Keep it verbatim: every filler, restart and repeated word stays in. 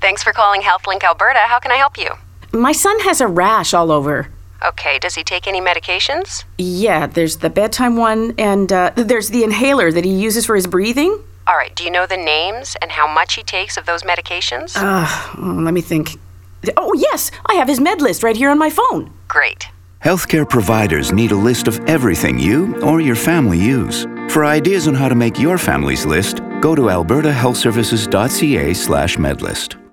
Thanks for calling HealthLink Alberta. How can I help you? My son has a rash all over. Okay, does he take any medications? Yeah, there's the bedtime one, and uh, there's the inhaler that he uses for his breathing. All right, do you know the names and how much he takes of those medications? Uh, let me think. Oh, yes, I have his med list right here on my phone. Great. Healthcare providers need a list of everything you or your family use. For ideas on how to make your family's list, go to alberta health services dot c a slash medlist.